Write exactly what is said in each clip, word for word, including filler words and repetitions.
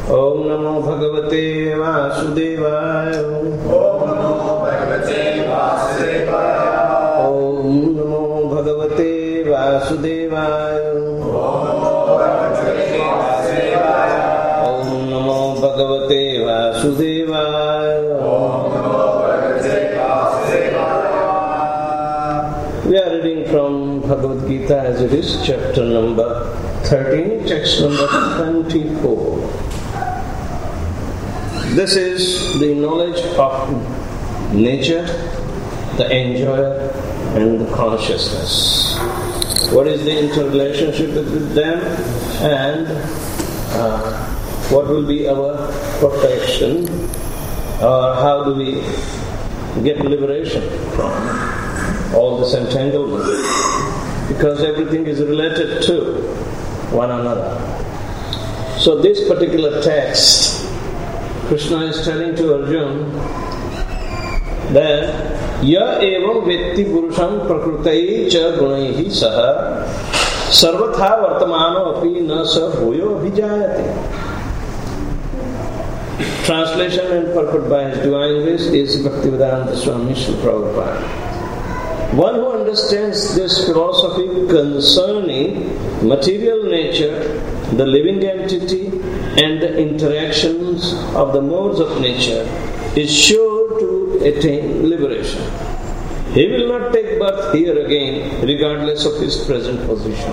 Om Namo Bhagavate Vasudevaya. Om Namo Bhagavate Vasudevaya. Om Namo Bhagavate Vasudevaya. Om Namo Bhagavate Vasudevaya. Om Namo Bhagavate Vasudevaya. We are reading from Bhagavad Gita as it is, chapter number thirteen, text number twenty-four. This is the knowledge of nature, the enjoyer, and the consciousness. What is the interrelationship with them, and uh, what will be our perfection, or how do we get liberation from all this entanglement? Because everything is related to one another. So this particular text, Krishna is telling to Arjuna that ya evam vetti purusham prakrutai cha gunaihi saha sarvatha vartamano api na sa bhuyo abhijayate. Translation and purport by His Divine Grace is Bhaktivedanta Swami Srila Prabhupada. One who understands this philosophy concerning material nature, the living entity, and the interactions of the modes of nature is sure to attain liberation. He will not take birth here again, regardless of his present position.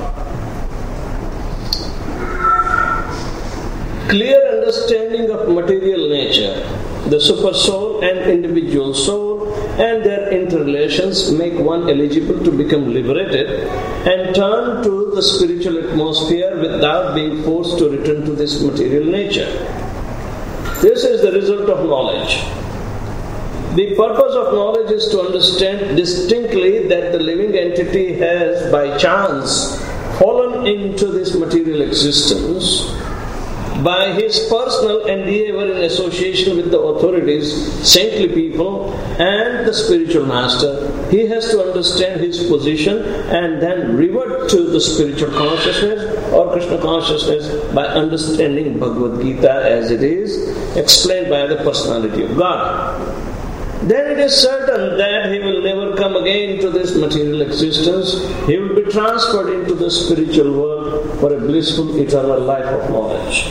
Clear understanding of material nature, the super soul and individual soul, and their interrelations make one eligible to become liberated and turn to the spiritual atmosphere without being forced to return to this material nature. This is the result of knowledge. The purpose of knowledge is to understand distinctly that the living entity has by chance fallen into this material existence. By his personal endeavor in association with the authorities, saintly people, and the spiritual master, he has to understand his position and then revert to the spiritual consciousness or Krishna consciousness by understanding Bhagavad Gita as it is, explained by the personality of God. Then it is certain that he will never come again to this material existence. He will be transferred into the spiritual world for a blissful eternal life of knowledge.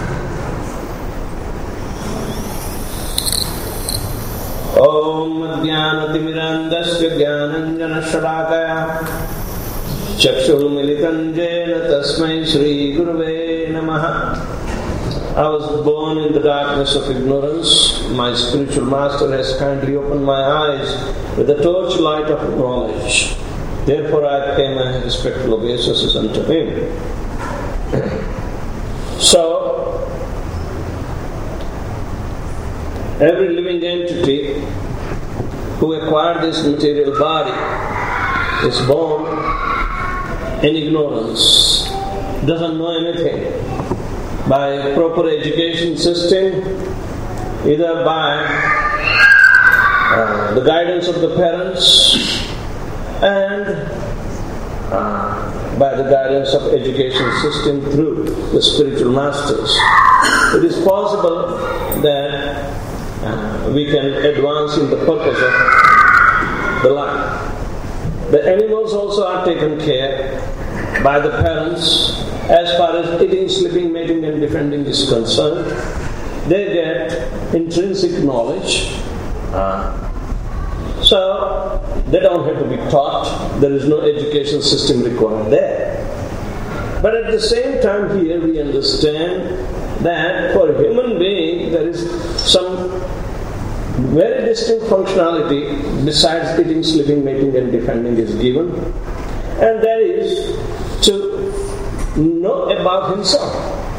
Om Jnanatimirandasya Jnananjana Chakshur Militanjena Tasmai Shri Gurave Namaha. I was born in the darkness of ignorance. My spiritual master has kindly opened my eyes with the torchlight of knowledge. Therefore I pay my respectful obeisances unto him. So, every living entity who acquired this material body is born in ignorance, doesn't know anything. By proper education system, either by uh, the guidance of the parents and uh, by the guidance of education system through the spiritual masters, it is possible that uh, we can advance in the purpose of the life. The animals also are taken care by the parents. As far as eating, sleeping, mating and defending is concerned, they get intrinsic knowledge. Uh, so, they don't have to be taught. There is no education system required there. But at the same time here we understand that for a human being there is some very distinct functionality besides eating, sleeping, mating and defending is given. And that is to know about himself,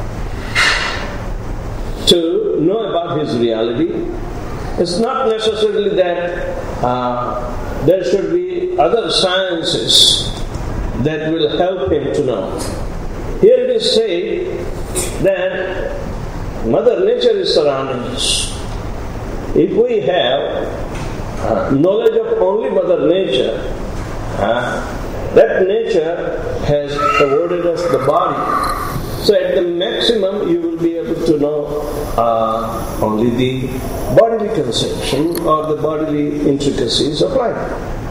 to know about his reality. It's not necessarily that uh, there should be other sciences that will help him to know. Here it is said that Mother Nature is surrounding us. If we have uh, knowledge of only Mother Nature, uh, that nature has awarded us the body. So at the maximum you will be able to know uh, only the bodily conception or the bodily intricacies of life.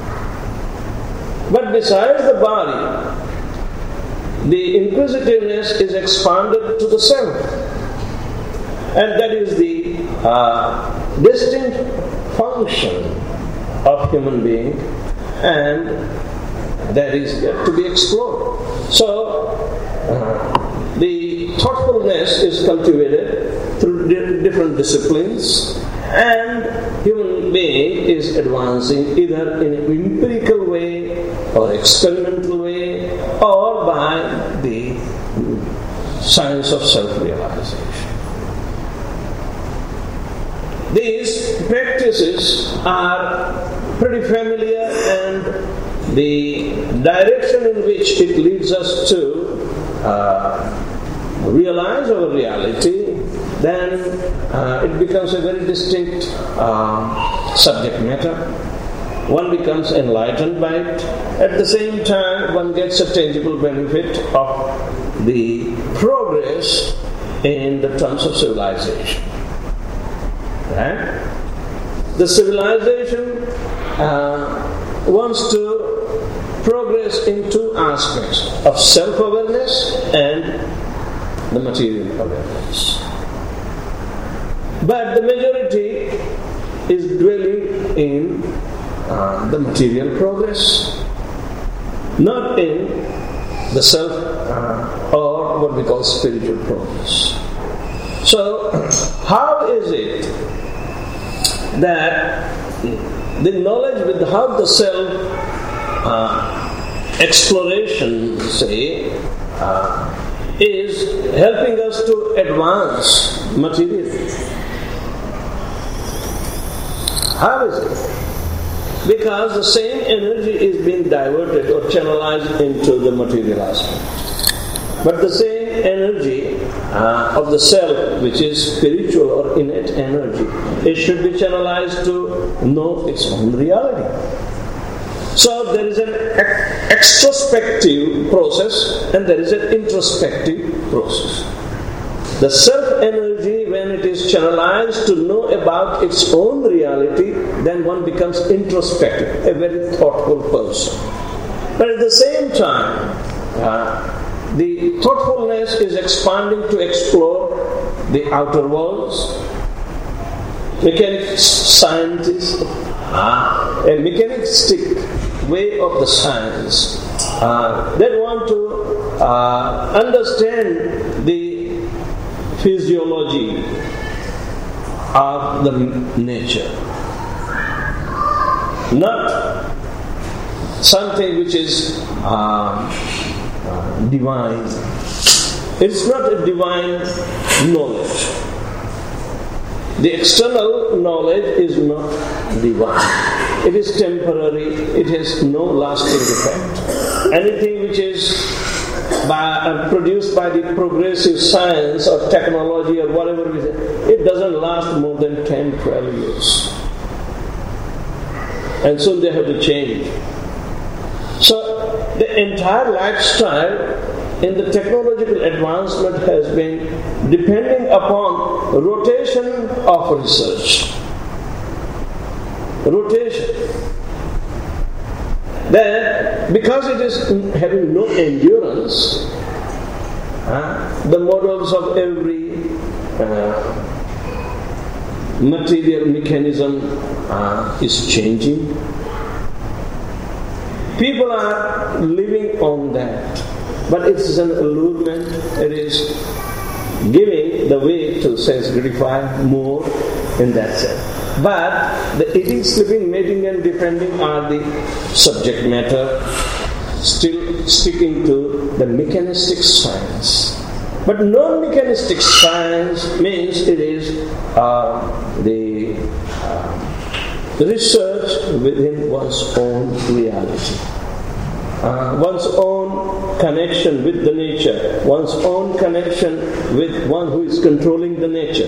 But besides the body, the inquisitiveness is expanded to the self. And that is the uh, distinct function of human being, and that is yet to be explored. So, uh, the thoughtfulness is cultivated through di- different disciplines, and human being is advancing either in an empirical way or experimental way or by the science of self-realization. These practices are pretty familiar, and the direction in which it leads us to uh, realize our reality, then uh, it becomes a very distinct uh, subject matter. One becomes enlightened by it. At the same time, one gets a tangible benefit of the progress in the terms of civilization. Right? The civilization uh, wants to progress in two aspects of self-awareness and the material awareness. But the majority is dwelling in uh, the material progress, not in the self uh, or what we call spiritual progress. So, how is it that the knowledge with how the self uh, exploration, say, uh, is helping us to advance materially? How is it? Because the same energy is being diverted or channelized into the material aspect. But the same energy uh, of the self, which is spiritual or innate energy, it should be channelized to know its own reality. So there is an extrospective process and there is an introspective process. The self-energy, when it is channelized to know about its own reality, then one becomes introspective, a very thoughtful person. But at the same time, uh, the thoughtfulness is expanding to explore the outer worlds. Mechanics, scientists, uh, a mechanistic way of the science, uh, they want to uh, understand the physiology of the nature, not something which is uh, uh, divine. It's not a divine knowledge. The external knowledge is not divine. It is temporary. It has no lasting effect. Anything which is by, uh, produced by the progressive science or technology or whatever it is, it doesn't last more than ten to twelve years. And soon they have to change. So the entire lifestyle in the technological advancement has been depending upon rotation of research. Rotation. Then, because it is having no endurance, uh, the models of every uh, material mechanism uh, is changing. People are living on that. But it is an allurement, it is giving the way to sense gratify more in that sense. But the eating, sleeping, mating and defending are the subject matter, still sticking to the mechanistic science. But non-mechanistic science means it is uh, the uh, research within one's own reality. Uh, one's own connection with the nature, one's own connection with one who is controlling the nature.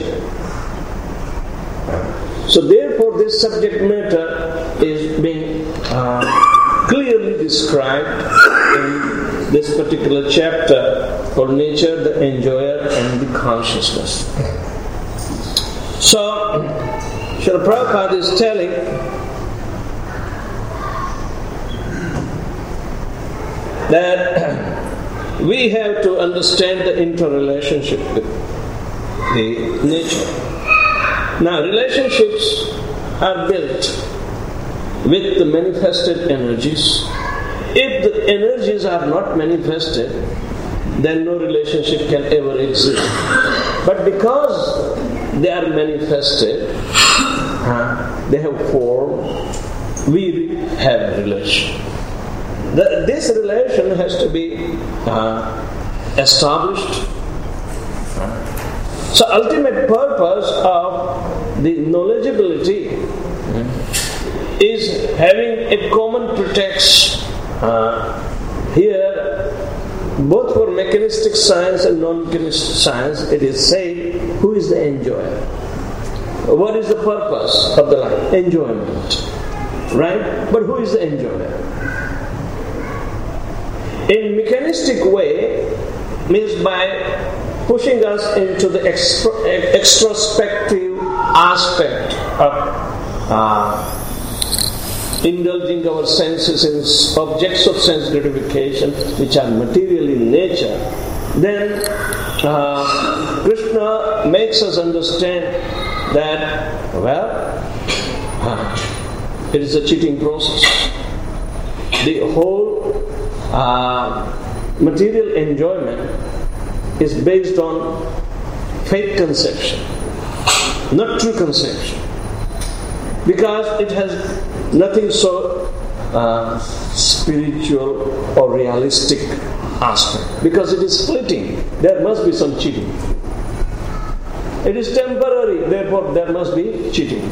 So therefore this subject matter is being uh, clearly described in this particular chapter called nature, the enjoyer, and the consciousness. So, Srila Prabhupada is telling that we have to understand the interrelationship with the nature. Now, relationships are built with the manifested energies. If the energies are not manifested, then no relationship can ever exist. But because they are manifested, uh, they have form, we have a relation. The, this relation has to be uh, established. So ultimate purpose of the knowledgeability is having a common pretext. Uh, here, both for mechanistic science and non-mechanistic science, it is said, who is the enjoyer? What is the purpose of the life? Enjoyment. Right? But who is the enjoyer? In mechanistic way, means by pushing us into the extra, extrospective aspect of uh, indulging our senses in objects of sense gratification which are material in nature, then uh, Krishna makes us understand that, well, uh, it is a cheating process. The whole uh, material enjoyment is based on fake conception, not true conception, because it has nothing so uh, spiritual or realistic aspect. Because it is fleeting, there must be some cheating. It is temporary, therefore there must be cheating.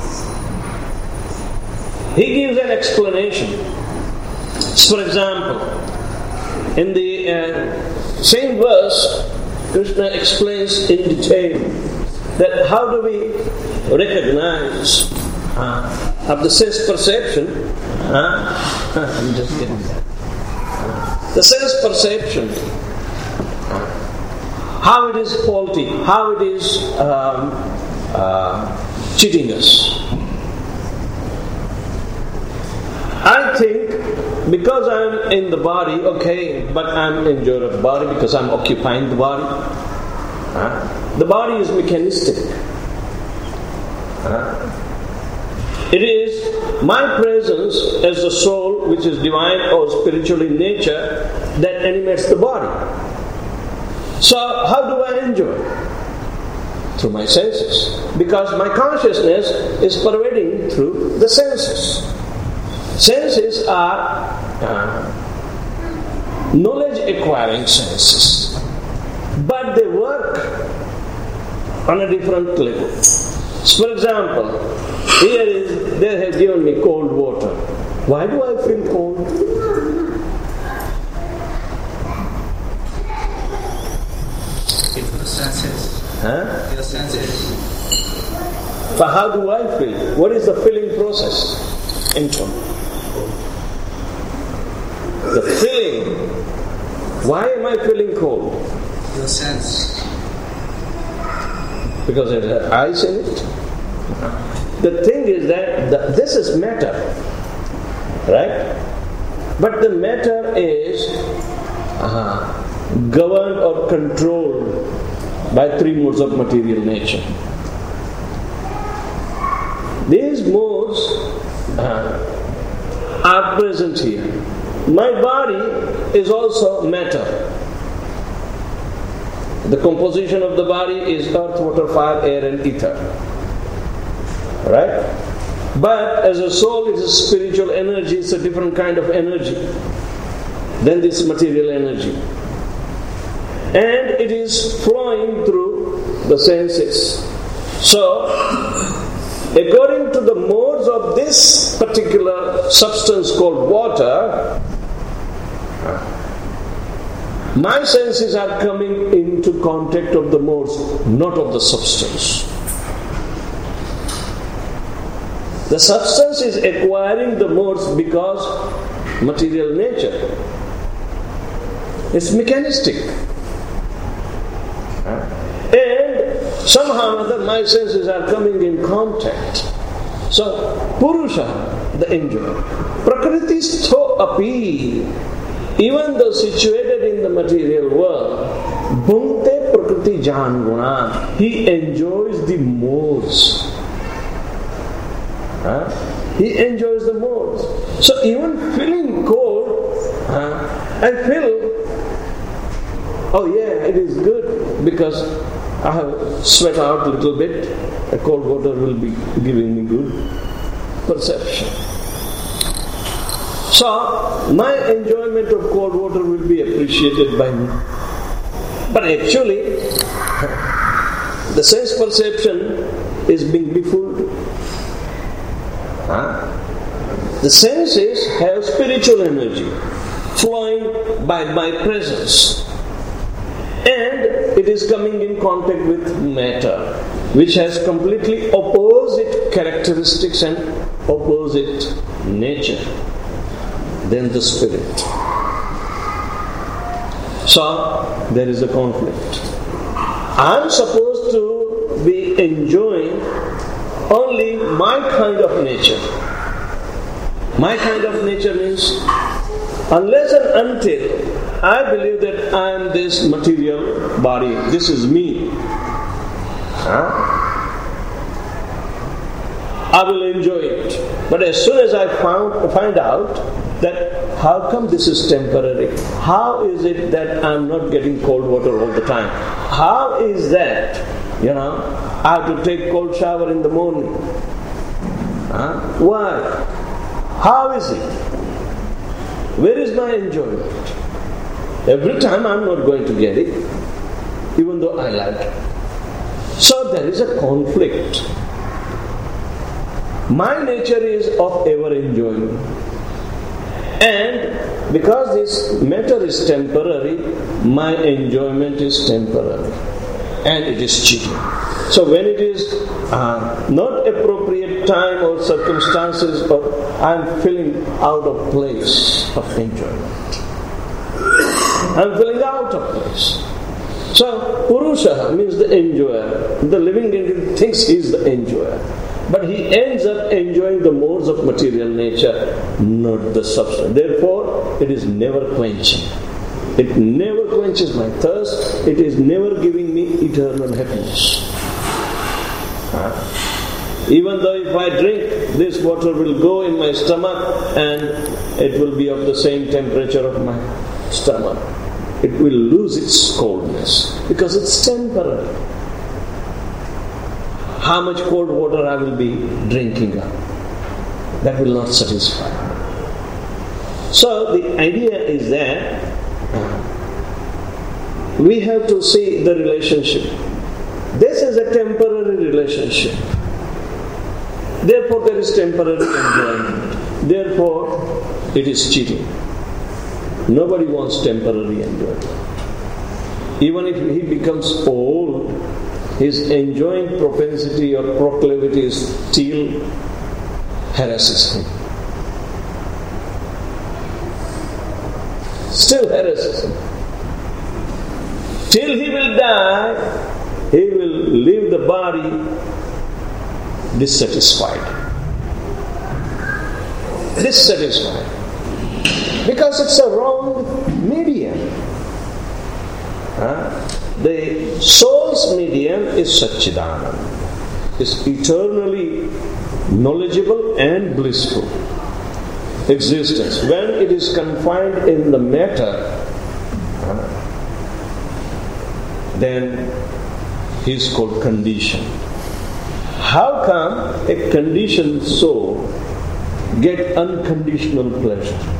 He gives an explanation. For example, in the uh, same verse, Krishna explains in detail that how do we recognize uh, of the sense perception, uh, I'm just getting that. Uh, the sense perception, uh, how it is faulty, how it is um, uh, cheating us. I think because I'm in the body, okay, but I'm enjoying the body because I'm occupying the body. Uh, the body is mechanistic. Uh, It is my presence as the soul, which is divine or spiritual in nature, that animates the body. So how do I enjoy? Through my senses. Because my consciousness is pervading through the senses. Senses are uh, knowledge-acquiring senses. But they work on a different level. For example, here is, they have given me cold water. Why do I feel cold? It's the senses. Huh? Your senses. But how do I feel? What is the feeling process? Internal. The feeling. Why am I feeling cold? Your sense. Because it has ice in it. The thing is that the, this is matter, right? But the matter is uh, governed or controlled by three modes of material nature. These modes uh, are present here. My body is also matter. The composition of the body is earth, water, fire, air and ether. Right? But as a soul, it is spiritual energy, it's a different kind of energy than this material energy. And it is flowing through the senses. So, according to the modes of this particular substance called water, my senses are coming into contact of the modes, not of the substance. The substance is acquiring the modes because material nature. It's mechanistic. And somehow or other my senses are coming in contact. So, Purusha, the enjoyer. Prakriti stho api, even though situated in the material world, bhunte prakriti jan guna, he enjoys the modes. Huh? He enjoys the modes. So even feeling cold, huh, I feel, oh yeah, it is good because I have sweat out a little bit. A cold water will be giving me good perception. So my enjoyment of cold water will be appreciated by me. But actually, the sense perception is being befooled. Huh? The senses have spiritual energy flowing by my presence, and it is coming in contact with matter, which has completely opposite characteristics and opposite nature than the spirit. So there is a conflict. I am supposed to be enjoying only my kind of nature. My kind of nature means, unless and until I believe that I am this material body, this is me, huh? I will enjoy it. But as soon as I found, find out that how come this is temporary, how is it that I am not getting cold water all the time, how is that, you know, I have to take cold shower in the morning. Huh? Why? How is it? Where is my enjoyment? Every time I am not going to get it, even though I like it. So there is a conflict. My nature is of ever enjoyment. And because this matter is temporary, my enjoyment is temporary. And it is cheating. So when it is uh, not appropriate time or circumstances, or I am feeling out of place of enjoyment. I am feeling out of place. So Purusha means the enjoyer. The living entity thinks he is the enjoyer. But he ends up enjoying the modes of material nature, not the substance. Therefore, it is never quenching. It never quenches my thirst. It is never giving me eternal happiness. Huh? Even though if I drink, this water will go in my stomach and it will be of the same temperature of my stomach. It will lose its coldness because it's temporary. How much cold water I will be drinking up? That will not satisfy. So the idea is that we have to see the relationship. This is a temporary relationship. Therefore there is temporary enjoyment. Therefore it is cheating. Nobody wants temporary enjoyment. Even if he becomes old, his enjoying propensity or proclivity still harasses him. Still harasses him. Till he will die, he will leave the body dissatisfied. Dissatisfied. Because it's a wrong medium. Huh? The soul's medium is Satchidananda. It's eternally knowledgeable and blissful existence. When it is confined in the matter, then he is called conditioned. How come a conditioned soul get unconditional pleasure?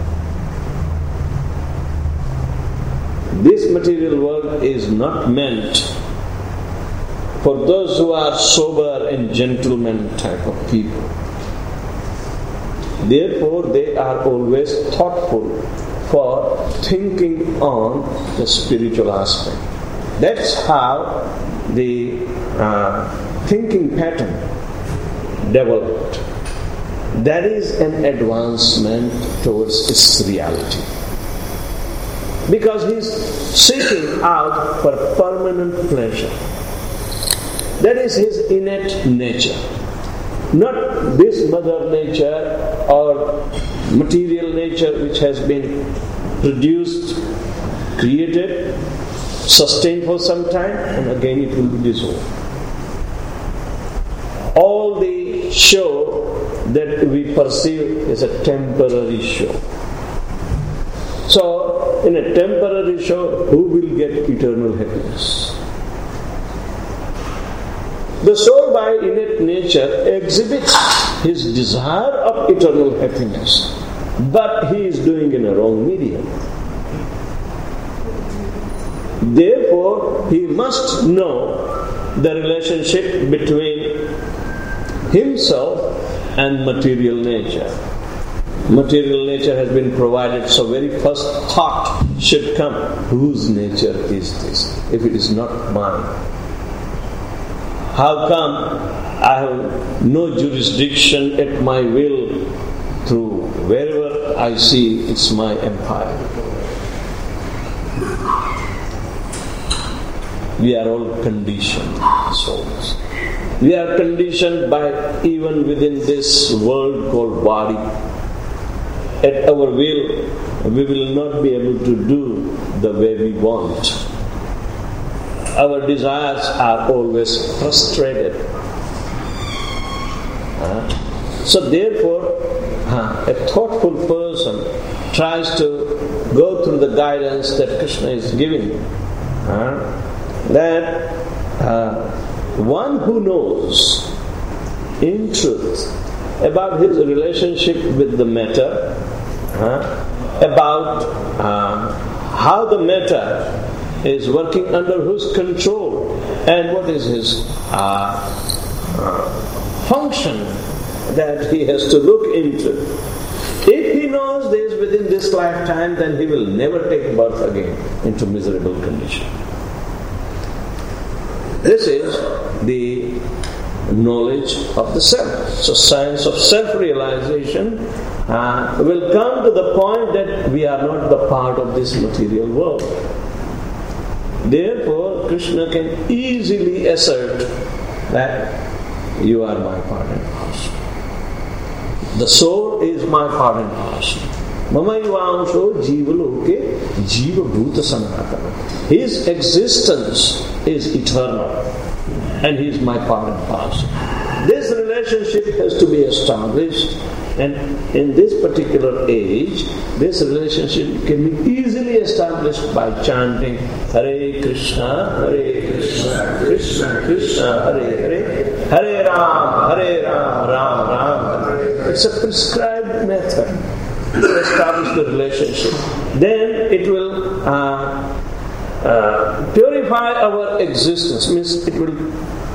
This material world is not meant for those who are sober and gentleman type of people. Therefore, they are always thoughtful for thinking on the spiritual aspect. That's how the uh, thinking pattern developed. That is an advancement towards its reality. because he's seeking out for permanent pleasure. That is his innate nature. Not this mother nature or material nature which has been produced, created, sustained for some time, and again it will be dissolved. All the show that we perceive is a temporary show. So, in a temporary show, who will get eternal happiness? The soul by innate nature exhibits his desire of eternal happiness, but he is doing in a wrong medium. Therefore, he must know the relationship between himself and material nature. Material nature has been provided, so very first thought should come, whose nature is this, if it is not mine? How come I have no jurisdiction at my will through wherever I see it's my empire? We are all conditioned souls. We are conditioned by even within this world called body. At our will, we will not be able to do the way we want. Our desires are always frustrated. Uh, so therefore, uh, a thoughtful person tries to go through the guidance that Krishna is giving. Uh, that uh, one who knows in truth about his relationship with the matter, uh, about uh, how the matter is working under whose control and what is his uh, uh, function that he has to look into. If he knows this within this lifetime, then he will never take birth again into miserable condition. This is the knowledge of the self. So science of self-realization uh, will come to the point that we are not the part of this material world. Therefore, Krishna can easily assert that you are my part and parcel. The soul is my part and parcel. Mama yuvansho jivaloke jiva bhuta sanatana. His existence is eternal, and he is my part and parcel. This relationship has to be established, and in this particular age, this relationship can be easily established by chanting Hare Krishna, Hare Krishna, Krishna Krishna, Hare Hare, Hare Ram, Hare Ram, Ram Ram, Hare Hare. It's a prescribed method to establish the relationship. Then it will uh, uh, purify our existence. Means it will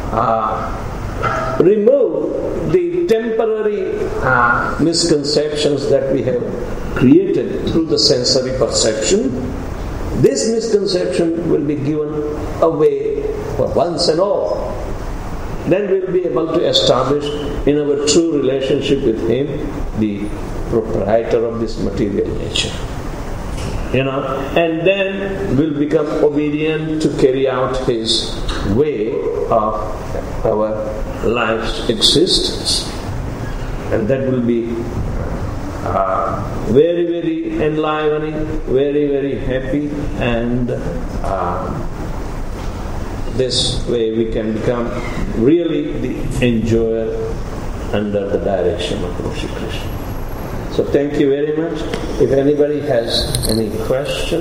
uh, remove the temporary uh, misconceptions that we have created through the sensory perception. This misconception will be given away for once and all. Then we will be able to establish in our true relationship with him the proprietor of this material nature. You know, and then we'll become obedient to carry out his way of our life's existence. And that will be uh, very, very enlivening, very, very happy, and uh, this way we can become really the enjoyer under the direction of Lord Shri Krishna. So thank you very much. If anybody has any question.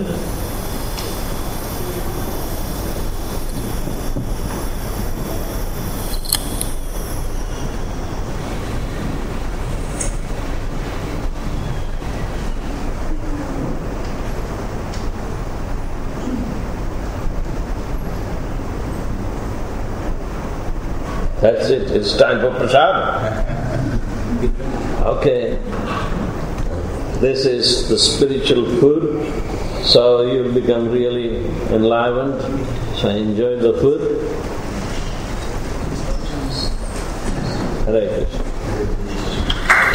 That's it. It's time for prasad. Okay. This is the spiritual food. So you'll become really enlivened. So enjoy the food. Hare Krishna.